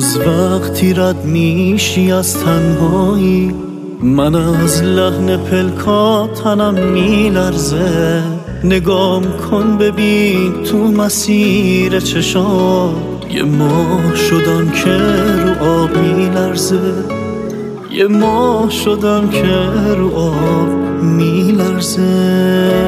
هنوز وقتی رد میشی از تنهایی، من از لحن پلکات تنم میلرزه. نگام کن ببین تو مسیر چشات، یه ماه شدم که رو آب میلرزه، یه ماه شدم که رو آب میلرزه.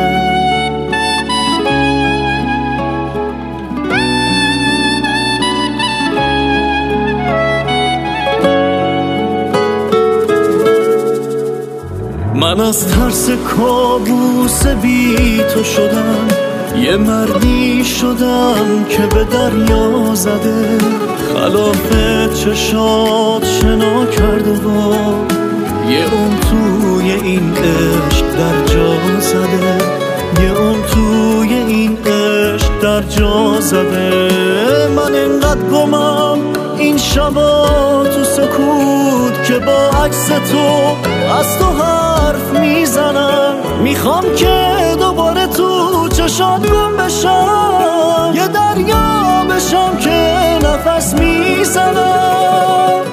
من از ترس کابوس بی تو شدم، یه مردی شدم که به دریا زده، خلاف چشات شنا کرده و یه اون توی این عشق در جا زده، یه اون توی این عشق در جا زده. من انقدر گمم این شبا تو سکوت که با عکس تو از تو حرف میزنم. میخوام که دوباره تو چشات گم بشم، یه دریا بشم که نفس میزنم.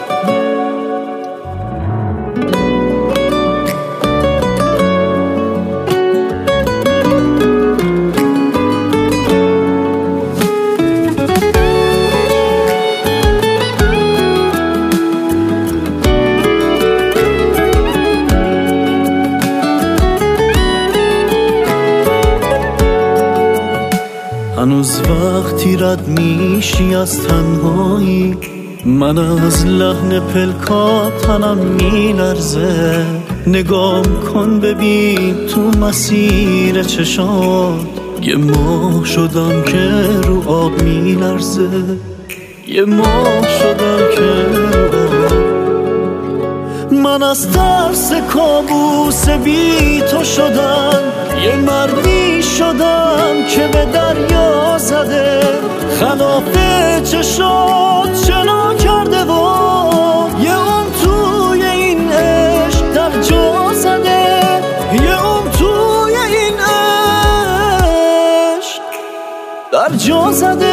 هنوز وقتی رد میشی از تنهایی، من از لحن پلکات تنم میلرزه. نگام کن ببین تو مسیر چشات، یه ماه شدم که رو آب میلرزه، یه ماه شدم که رو آب. من از ترس کابوس بی تو شدم، یه مردی شدم که به دریا زده، خلاف چشات شنا کرده و یه اون توی این عشق در جا زده، یه اون توی این عشق در جا زده.